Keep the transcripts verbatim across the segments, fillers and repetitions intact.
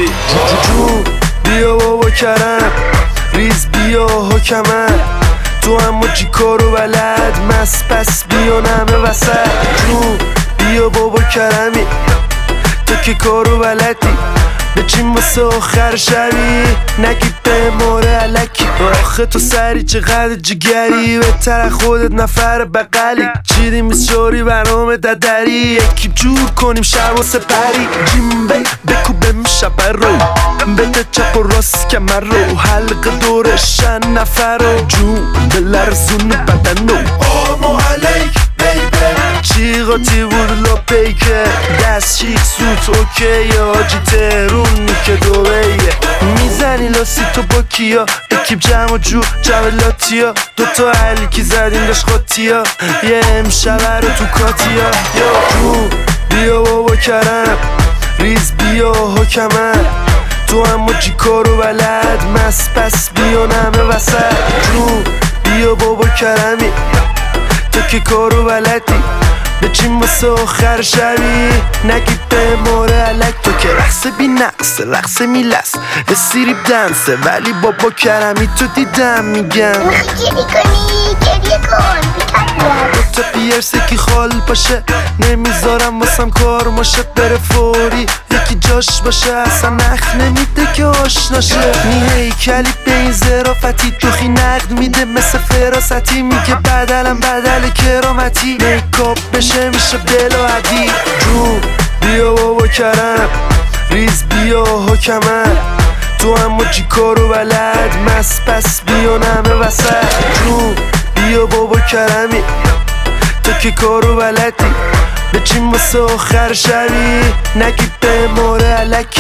بگی جون بیا بابا کرم ریز بیا حکمم تو اما چی کارو بلد مست پس بیا نمه وسط جون بیا بابا کرمی تو که کارو بلدی بچین واسه آخر شبی نگی به ماره علکی آخه تو سری چقدر جگری بهتر خودت نفر بقلی چیدی میسیاری برنامه ددری یکی جور کنیم شب و سپری جیم بی بکوبم شب رو بده چپ و راست کمر رو حلق دورشن نفر رو جون بلرزون بدن رو آمو علیک چی قاطی بود لا پیکه دست شیک سوت اوکی آجی تهرون که دوبهیه میزنی لاسی تو با کیا اکیب جمع و جو جولاتیا دوتا علیکی زدیم داشت خاطیا یه امشبه رو تو کاتیا یا جون بیا بابا کرم ریز بیا حکمم تو اما چی کارو بلد مست پس بیا نمه وسط جون بیا بابا کرمی تو که کارو بلدی بچین واسه آخر شبی نگی به ماره علک تو که رقص بی نقص رقص میلس استریپ دنسه ولی بابا کرمی تو دیدم میگم گریه کنی گریه کن دو تا پیرسه کی خال باشه نمیذارم واسم کار ماشه بره فوری یکی جاش باشه اصلا نخ نمیده که آشناشه نی هیکلی به این ظرافتی توخی نقد میده مثل فراستی میگه بدلم بدل کرامتی میکاپ بشه میشه بلا عدی جون بیا بابا کرم ریز بیا حکمم تو اما چی کارو بلد مست پس بیا نمه وسط جون بیا بابا کرمی تو که کارو بلدی بچین واسه آخر شبی نگی به ماره علکی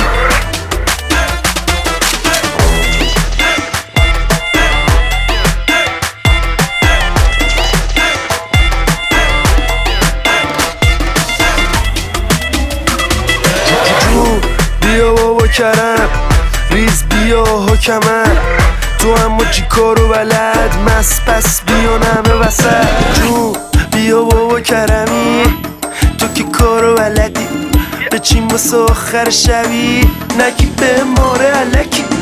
جون بیا بابا کرم ریز بیا حکمم تو اما چی کارو بلد مست پس بیا نمه وسط جون بیا بابا کرمی تو که کارو بلدی بچین واسه آخر شبی نگی به ماره علکی